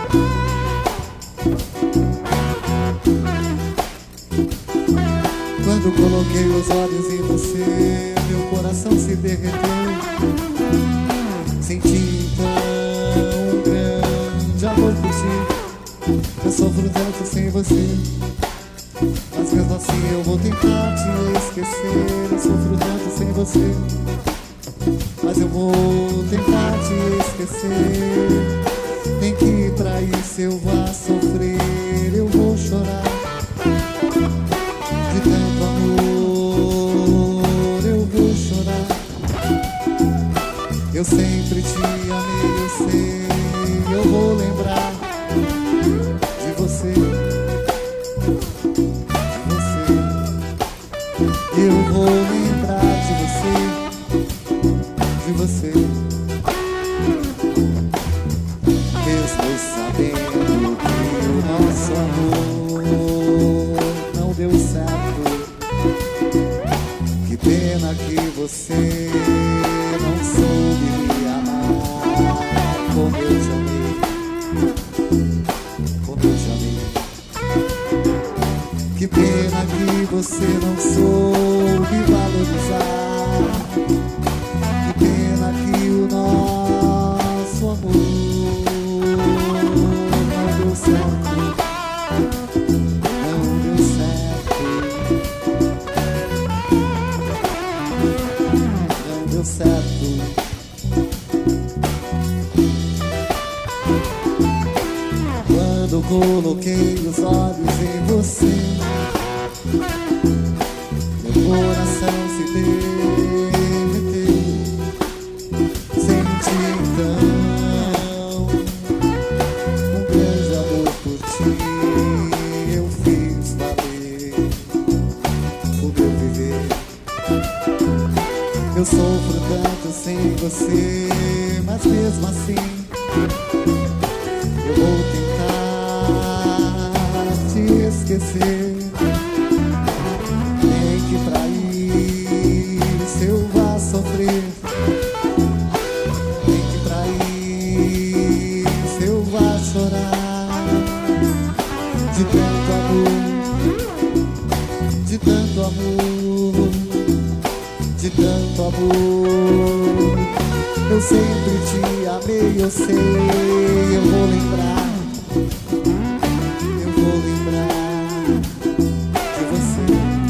Quando coloquei os olhos em você, meu coração se derreteu. Senti tão grande amor por ti. Eu sofro tanto sem você, mas mesmo assim eu vou tentar te esquecer. Eu sofro tanto sem você, mas eu vou tentar te esquecer. Nem que pra isso eu vá sofrer, eu vou chorar. De tanto amor eu vou chorar. Eu sempre te amei, eu sei. Eu vou lembrar de você, de você. Eu vou lembrar de você, de você. Mesmo sabendo que o nosso amor não deu certo, que pena que você não soube me amar como eu te amei, como eu te amei. Que pena que você não soube valorizar. Que pena que o nosso amor não deu certo, não deu certo, não deu certo. Quando coloquei os olhos em você, meu coração se derreteu. Senti então um grande amor por ti. Eu fiz valer o meu viver. Eu sofro tanto sem você, mas mesmo assim eu vou tentar te esquecer. Nem que pra isso eu vá sofrer, nem que pra isso eu vá chorar. De tanto amor, de tanto amor, de tanto amor. Eu sempre te amei, eu sei. Eu vou lembrar, eu vou lembrar de você,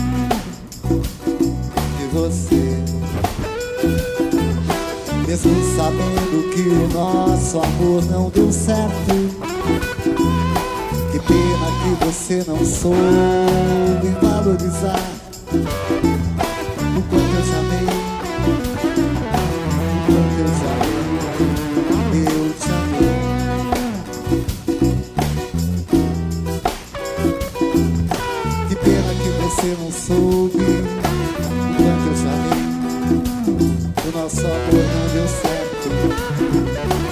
de você. Mesmo sabendo que o nosso amor não deu certo, que pena que você não soube valorizar o quanto eu te amei, o quanto eu te amei, eu te amei. Que pena que você não soube o quanto eu te amei. O nosso amor não deu certo.